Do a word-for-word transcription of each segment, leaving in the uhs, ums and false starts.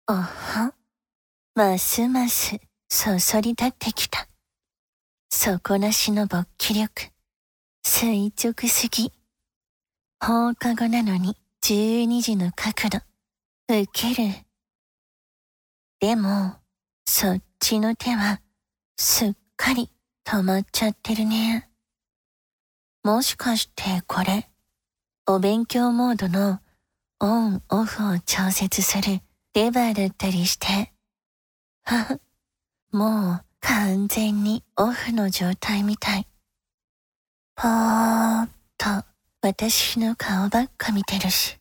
おは、ますますそそり立ってきた。底なしの勃起力。垂直すぎ。放課後なのにじゅうにじの角度。ウケる。でも、そっちの手は、すっかり止まっちゃってるね。もしかしてこれ、お勉強モードのオンオフを調節するレバーだったりして。はは、もう完全にオフの状態みたい。ぽーっと私の顔ばっか見てるし。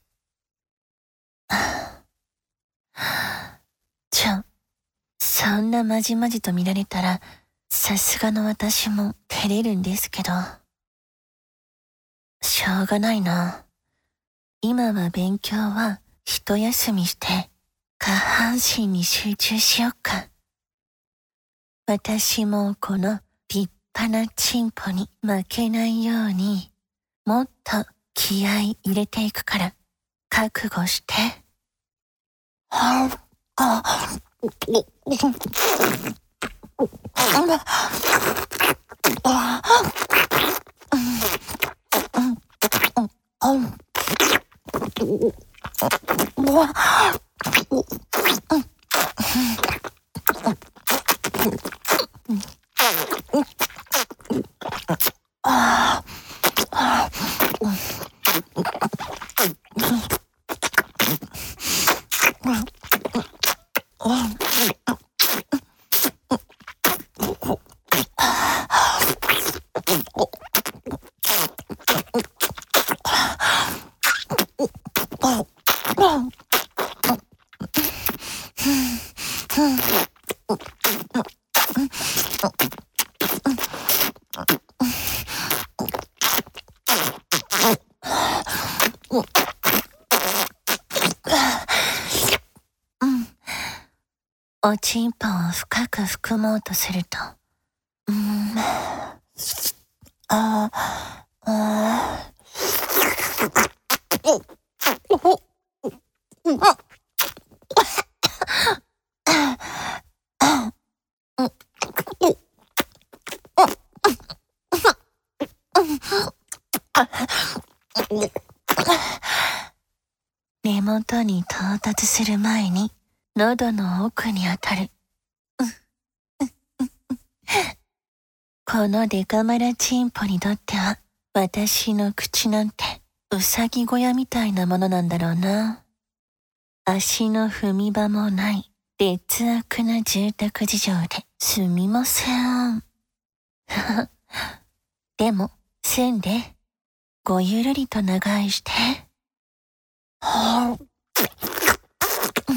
ちょ、そんなまじまじと見られたら、さすがの私も照れるんですけど。しょうがないな。今は勉強は一休みして、下半身に集中しよっか。私もこの立派なチンポに負けないように、もっと気合い入れていくから、覚悟して。はぁ、あ、おちんぽを深く含もうとすると、うーん、ああ、あ根元に到達する前に、喉の奥に当たる。このデカマラチンポにとっては、私の口なんて、うさぎ小屋みたいなものなんだろうな。足の踏み場もない劣悪な住宅事情ですみません。でも、せんで、ごゆるりと長居して。はぁ、うん、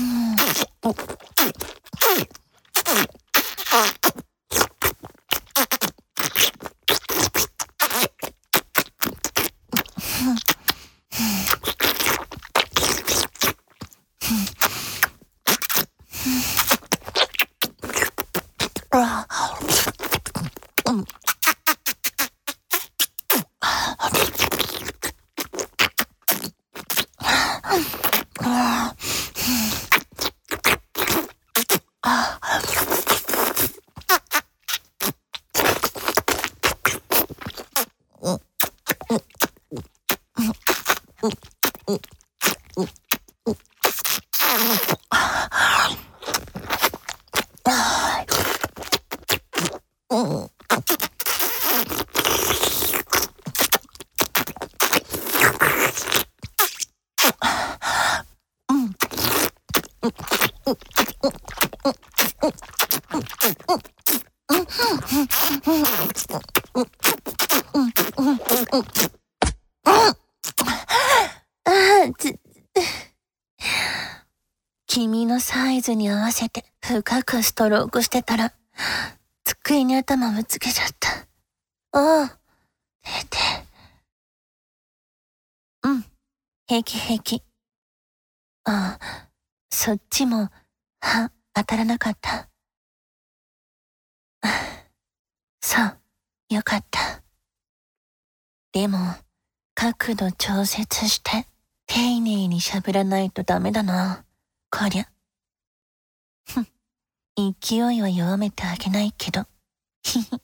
君のサイズに合わせて深くストロークしてたら、机に頭ぶつけちゃった。ああ、出て。うん、平気平気。ああ、そっちも歯当たらなかった。そう、よかった。でも、角度調節して、丁寧にしゃぶらないとダメだな、こりゃ。 勢いは弱めてあげないけど。ひひ。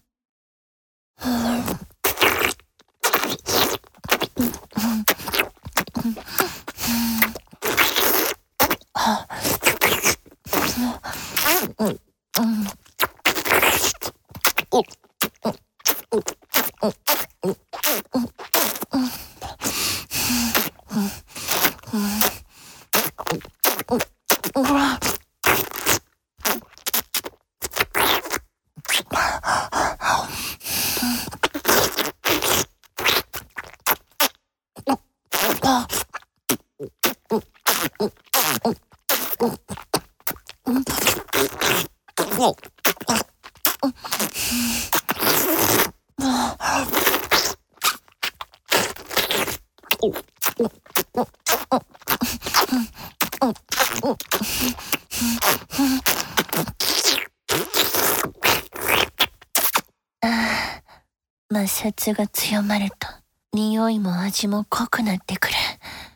摩擦が強まると匂いも味も濃くなってくる。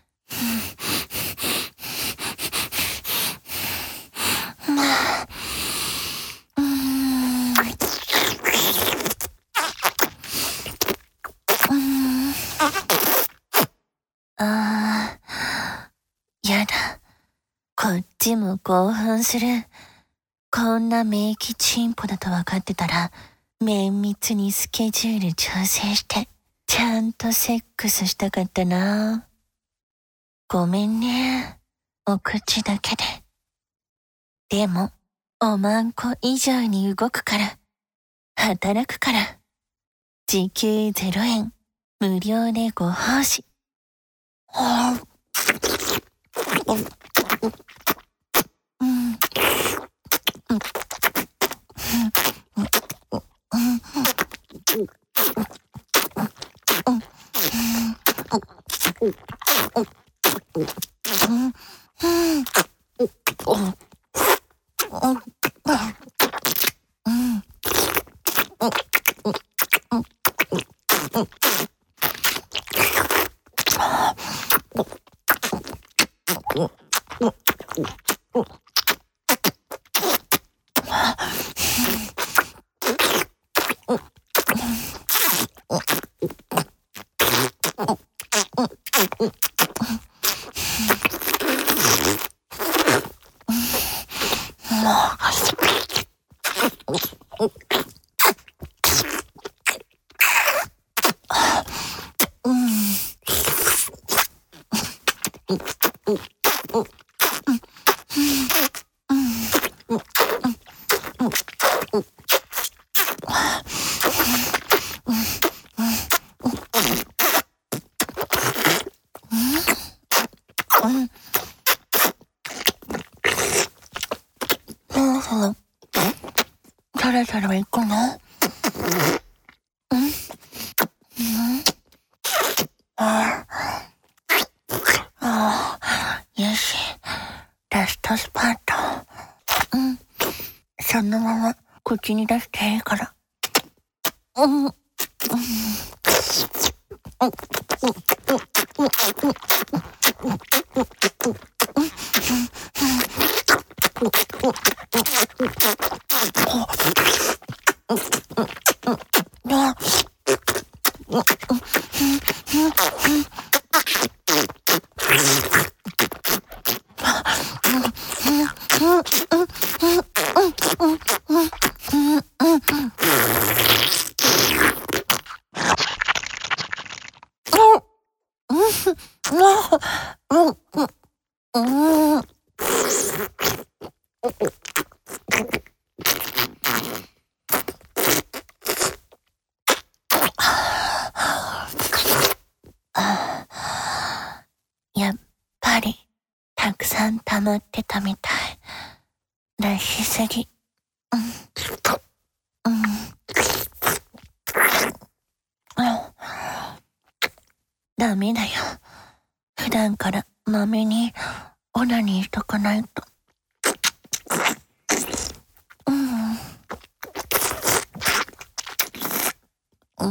あー、やだ。こっちも興奮する。こんな名器チンポだと分かってたら、綿密にスケジュール調整して、ちゃんとセックスしたかったな。ごめんね。お口だけで。でも、おまんこ以上に動くから。働くから。時給ゼロえん。無料でご奉仕。はぁ。うん。そろそろ行くの？うん？うん？ああ、よし。ラストスパート。うん。そのまま口に出していいから。うん。うん。やっぱりたくさん溜まってたみたい。出しすぎ。うん。うん。ダメだよ。普段からまめにオナニーしとかないと。うん。うん。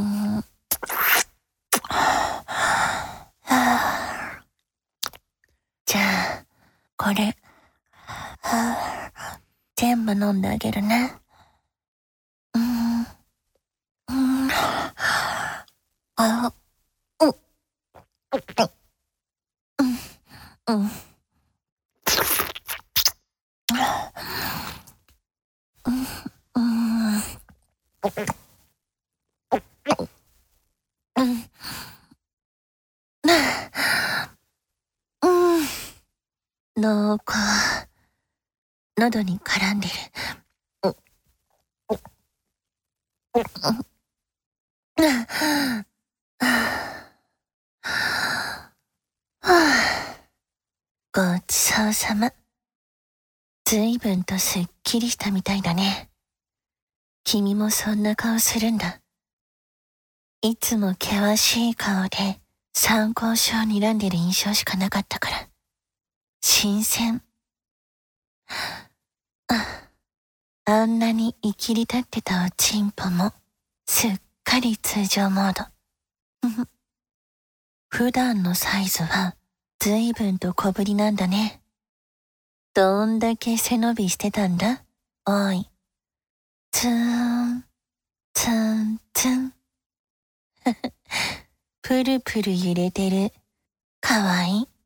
じゃあ、これ。 全部飲んであげるね。うーん。うーん。あ、う、う、うん、うん。うん、うん。うん。うん。濃厚。喉に絡んでる。う、う、うん。ごちそうさま。ずいぶんとすっきりしたみたいだね。君もそんな顔するんだ。いつも険しい顔で参考書を睨んでる印象しかなかったから。新鮮。あ、あんなにいきり立ってたおちんぽもすっかり通常モード。普段のサイズはずいぶんと小ぶりなんだね。どんだけ背伸びしてたんだおい。ツーン、ツンツン。プルプル揺れてる。かわいい。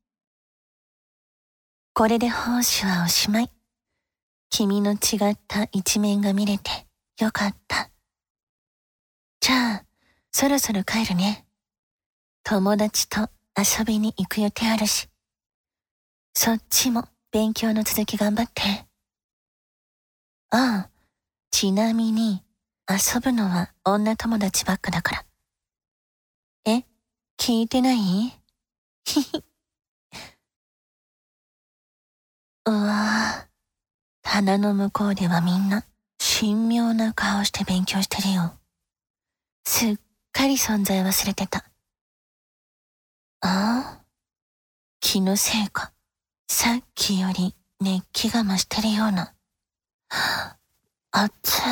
これで奉仕はおしまい。君の違った一面が見れてよかった。じゃあ、そろそろ帰るね。友達と遊びに行く予定あるし。そっちも勉強の続き頑張って。ああ、ちなみに遊ぶのは女友達ばっかだから。え、聞いてない？ひひ。うわぁ、棚の向こうではみんな神妙な顔して勉強してるよ。すっかり存在忘れてた。ああ、気のせいか。さっきより熱気が増してるような。あっつ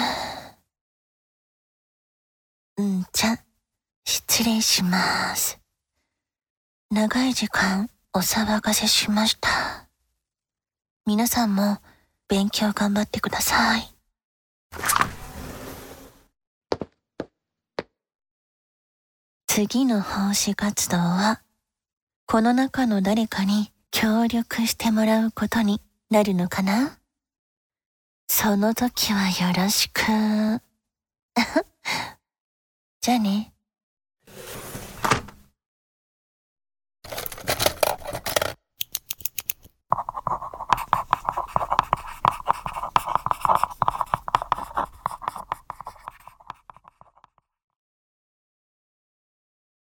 ー。んじゃ、失礼します。長い時間お騒がせしました。皆さんも勉強頑張ってください。次の奉仕活動は、この中の誰かに協力してもらうことになるのかな？その時はよろしく。じゃあね。